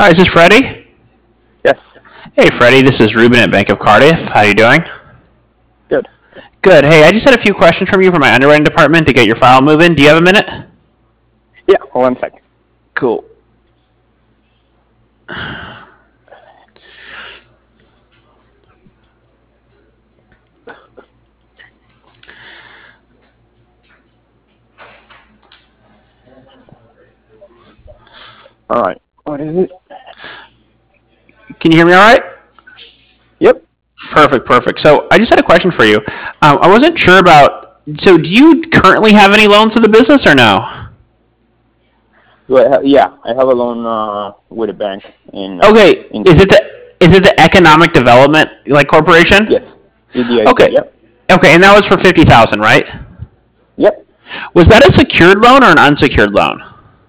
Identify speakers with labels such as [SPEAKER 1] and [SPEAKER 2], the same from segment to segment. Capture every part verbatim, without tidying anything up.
[SPEAKER 1] Hi, is this Freddie?
[SPEAKER 2] Yes.
[SPEAKER 1] Hey, Freddie, this is Ruben at Bank of Cardiff. How you doing?
[SPEAKER 2] Good.
[SPEAKER 1] Good. Hey, I just had a few questions from you from my underwriting department to get your file moving. Do you have a minute?
[SPEAKER 2] Yeah, one second.
[SPEAKER 1] Cool.
[SPEAKER 2] All right. What is it?
[SPEAKER 1] Can you hear me all right?
[SPEAKER 2] Yep.
[SPEAKER 1] Perfect, perfect. So I just had a question for you. Um, I wasn't sure about, so do you currently have any loans to the business or no?
[SPEAKER 2] Do I have, yeah, I have a loan uh, with a bank in.
[SPEAKER 1] Okay,
[SPEAKER 2] in
[SPEAKER 1] is it the is it the Economic Development like Corporation?
[SPEAKER 2] Yes. E D I C,
[SPEAKER 1] Okay.
[SPEAKER 2] Yep.
[SPEAKER 1] Okay, and that was for fifty thousand, right?
[SPEAKER 2] Yep.
[SPEAKER 1] Was that a secured loan or an unsecured loan?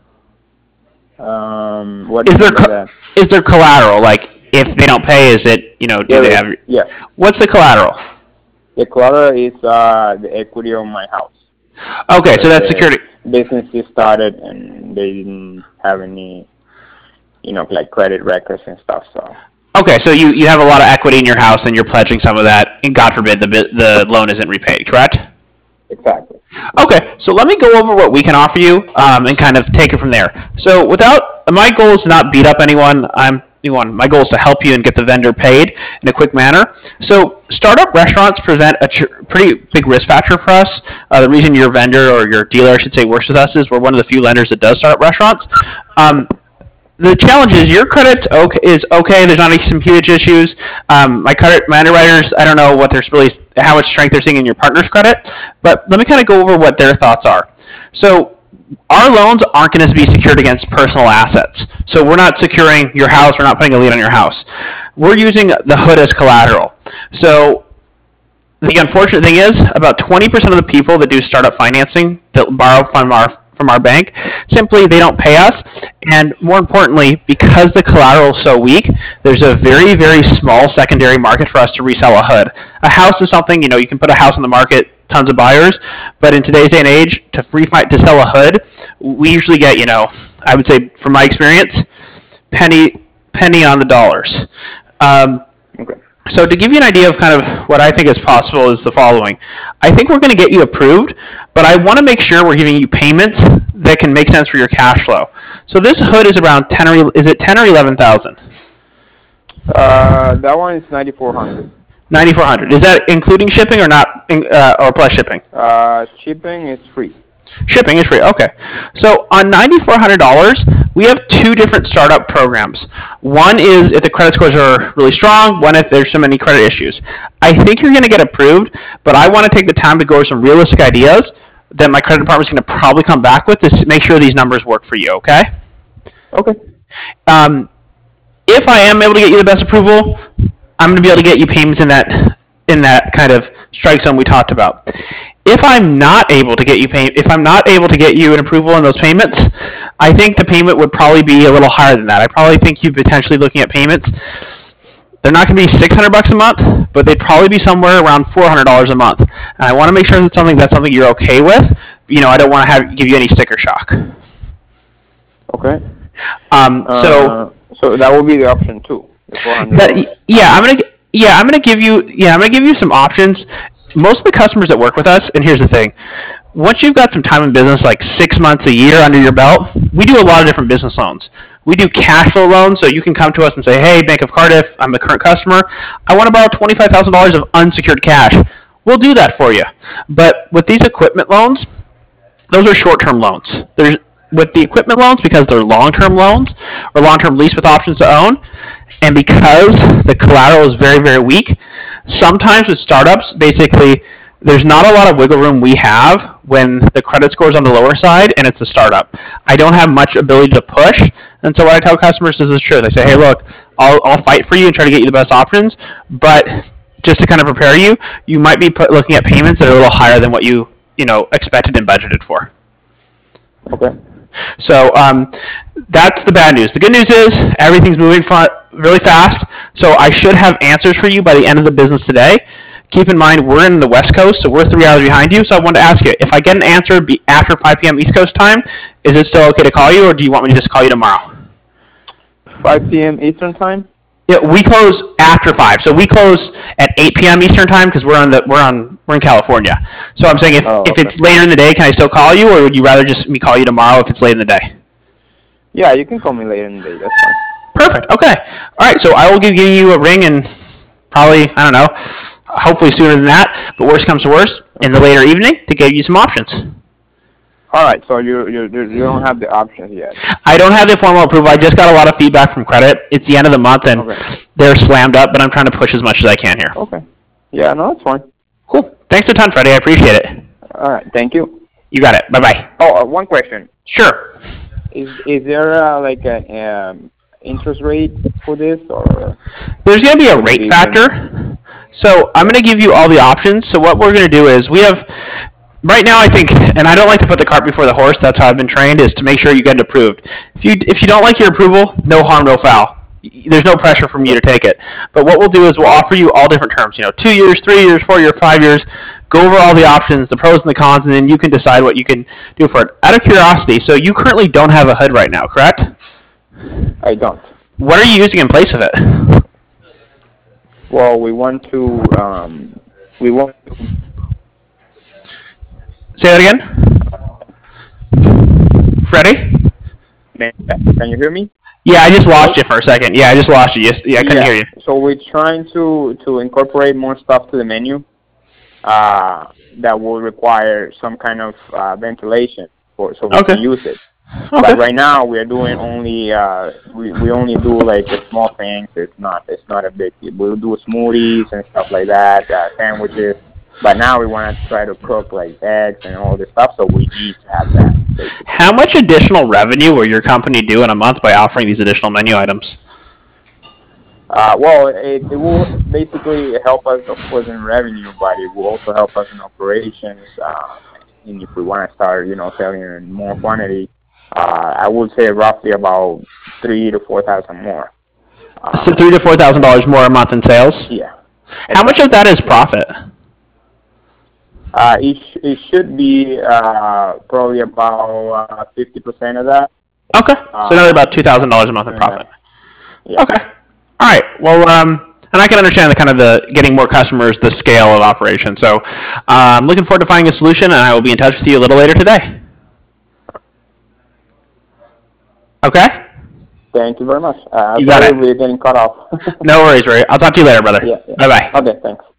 [SPEAKER 2] Um, what
[SPEAKER 1] Is
[SPEAKER 2] do you
[SPEAKER 1] there
[SPEAKER 2] mean by
[SPEAKER 1] co-
[SPEAKER 2] that?
[SPEAKER 1] is there collateral? Like if they don't pay, is it, you know, do
[SPEAKER 2] Yeah,
[SPEAKER 1] they
[SPEAKER 2] yeah,
[SPEAKER 1] have?
[SPEAKER 2] yeah.
[SPEAKER 1] What's the collateral?
[SPEAKER 2] The collateral is uh, the equity of my house.
[SPEAKER 1] Okay, so that's
[SPEAKER 2] The
[SPEAKER 1] security.
[SPEAKER 2] business just started and they didn't have any, you know, like credit records and stuff. So.
[SPEAKER 1] Okay, so you, you have a lot of equity in your house and you're pledging some of that, and God forbid the bi- the loan isn't repaid, correct?
[SPEAKER 2] Exactly.
[SPEAKER 1] Okay, so let me go over what we can offer you um, and kind of take it from there. So without, my goal is to not beat up anyone. I'm anyone. My goal is to help you and get the vendor paid in a quick manner. So startup restaurants present a tr- pretty big risk factor for us. Uh, the reason your vendor or your dealer, I should say, works with us is we're one of the few lenders that does startup restaurants. Um, the challenge is your credit okay, is okay. There's not some huge issues. Um, my credit, my underwriters, I don't know what there's really how much strength they're seeing in your partner's credit, but let me kind of go over what their thoughts are. So our loans aren't going to be secured against personal assets. So we're not securing your house. We're not putting a lien on your house. We're using the hood as collateral. So the unfortunate thing is about twenty percent of the people that do startup financing that borrow from our from our bank, simply they don't pay us. And more importantly, because the collateral is so weak, there's a very, very small secondary market for us to resell a hood. A house is something, you know, you can put a house on the market, tons of buyers, but in today's day and age, to free fight, to sell a hood, we usually get, you know, I would say from my experience, penny penny on the dollars. Um,
[SPEAKER 2] Okay.
[SPEAKER 1] So to give you an idea of kind of what I think is possible is the following. I think we're going to get you approved, but I want to make sure we're giving you payments that can make sense for your cash flow. So this hood is around ten or is it ten or eleven thousand?
[SPEAKER 2] Uh, that one is ninety-four hundred.
[SPEAKER 1] ninety-four hundred. Is that including shipping or not, uh, or plus shipping?
[SPEAKER 2] Uh, shipping is free.
[SPEAKER 1] Shipping is free. Okay. So on ninety-four hundred dollars, we have two different startup programs. One is if the credit scores are really strong, one if there's so many credit issues. I think you're going to get approved, but I want to take the time to go over some realistic ideas that my credit department is going to probably come back with to make sure these numbers work for you, okay?
[SPEAKER 2] Okay.
[SPEAKER 1] Um, if I am able to get you the best approval, I'm going to be able to get you payments in that in that kind of strike zone we talked about. If I'm not able to get you pay, if I'm not able to get you an approval on those payments, I think the payment would probably be a little higher than that. I probably think you're potentially looking at payments. They're not going to be six hundred bucks a month, but they'd probably be somewhere around four hundred dollars a month. And I want to make sure that's something that's something you're okay with. You know, I don't want to have give you any sticker shock.
[SPEAKER 2] Okay.
[SPEAKER 1] Um, so
[SPEAKER 2] uh, so that will be the option two. The four hundred.
[SPEAKER 1] That, yeah, I'm gonna yeah I'm gonna give you yeah I'm gonna give you some options. Most of the customers that work with us, and here's the thing, once you've got some time in business, like six months, a year under your belt, we do a lot of different business loans. We do cash flow loans, so you can come to us and say, hey, Bank of Cardiff, I'm a current customer. I want to borrow twenty-five thousand dollars of unsecured cash. We'll do that for you. But with these equipment loans, those are short-term loans. There's with the equipment loans, because they're long-term loans or long-term lease with options to own, and because the collateral is very, very weak, sometimes with startups, basically, there's not a lot of wiggle room we have when the credit score is on the lower side and it's a startup. I don't have much ability to push, and so what I tell customers is the truth. I say, hey, look, I'll, I'll fight for you and try to get you the best options, but just to kind of prepare you, you might be put, looking at payments that are a little higher than what you, you know, expected and budgeted for.
[SPEAKER 2] Okay.
[SPEAKER 1] So um, that's the bad news. The good news is everything's moving really fast, so I should have answers for you by the end of the business today. Keep in mind, we're in the West Coast, so we're three hours behind you, so I wanted to ask you, if I get an answer after five p.m. East Coast time, is it still okay to call you, or do you want me to just call you tomorrow?
[SPEAKER 2] five p.m. Eastern time.
[SPEAKER 1] Yeah, we close after five, so we close at eight p.m. Eastern time because we're on the we're on we're in California. So I'm saying if,
[SPEAKER 2] Oh,
[SPEAKER 1] if
[SPEAKER 2] okay.
[SPEAKER 1] it's later in the day, can I still call you, or would you rather just me call you tomorrow if it's late in the day?
[SPEAKER 2] Yeah, you can call me later in the day. That's fine.
[SPEAKER 1] Perfect. Okay. All right. So I will give you a ring and probably I don't know, hopefully sooner than that. But worst comes to worst, in the later evening to give you some options.
[SPEAKER 2] All right, so you you you don't have the options yet.
[SPEAKER 1] I don't have the formal approval. I just got a lot of feedback from credit. It's the end of the month and
[SPEAKER 2] Okay.
[SPEAKER 1] they're slammed up, but I'm trying to push as much as I can here.
[SPEAKER 2] Okay. Yeah, no, that's fine.
[SPEAKER 1] Cool. Thanks a ton, Freddie. I appreciate it.
[SPEAKER 2] All right, thank you.
[SPEAKER 1] You got it. Bye bye.
[SPEAKER 2] Oh, uh, one question.
[SPEAKER 1] Sure.
[SPEAKER 2] Is is there uh, like an um, interest rate for this, or
[SPEAKER 1] There's going to be a rate factor. So I'm going to give you all the options. So what we're going to do is we have right now, I think, and I don't like to put the cart before the horse. That's how I've been trained, is to make sure you get it approved. If you if you don't like your approval, no harm, no foul. There's no pressure from you to take it. But what we'll do is we'll offer you all different terms. You know, two years, three years, four years, five years. Go over all the options, the pros and the cons, and then you can decide what you can do for it. Out of curiosity, so you currently don't have a hood right now, correct?
[SPEAKER 2] I don't.
[SPEAKER 1] What are you using in place of it?
[SPEAKER 2] Well, we want to um, we want.
[SPEAKER 1] Say that again. Freddie?
[SPEAKER 2] Can you hear me?
[SPEAKER 1] Yeah, I just lost you for a second. Yeah, I just lost you. Yes, yeah, I couldn't
[SPEAKER 2] yeah.
[SPEAKER 1] hear you.
[SPEAKER 2] So we're trying to to incorporate more stuff to the menu uh, that will require some kind of uh, ventilation for so we
[SPEAKER 1] Okay.
[SPEAKER 2] can use it.
[SPEAKER 1] Okay.
[SPEAKER 2] But right now we are doing only uh, we we only do like the small things. It's not it's not a big deal. We'll do smoothies and stuff like that, uh, sandwiches. But now we want to try to cook like eggs and all this stuff, so we need to have that. Basically.
[SPEAKER 1] How much additional revenue will your company do in a month by offering these additional menu items?
[SPEAKER 2] Uh, well, it, it will basically help us, of course, in revenue, but it will also help us in operations. Uh, and if we want to start, you know, selling in more quantity, uh, I would say roughly about three to four thousand more. Uh,
[SPEAKER 1] So three to four thousand dollars more a month in sales.
[SPEAKER 2] Yeah.
[SPEAKER 1] How much of that is profit?
[SPEAKER 2] Uh, it, sh- it should be uh, probably about uh, fifty percent of that.
[SPEAKER 1] Okay. So another about two thousand dollars a month in profit.
[SPEAKER 2] Yeah.
[SPEAKER 1] Okay. All right. Well, um, and I can understand the kind of the getting more customers, the scale of operation. So uh, I'm looking forward to finding a solution, and I will be in touch with you a little later today. Okay.
[SPEAKER 2] Thank you very much. Uh,
[SPEAKER 1] You got
[SPEAKER 2] sorry
[SPEAKER 1] it.
[SPEAKER 2] We're getting cut off.
[SPEAKER 1] No worries, Ray. I'll talk to you later, brother.
[SPEAKER 2] Yeah, yeah.
[SPEAKER 1] Bye bye.
[SPEAKER 2] Okay, thanks.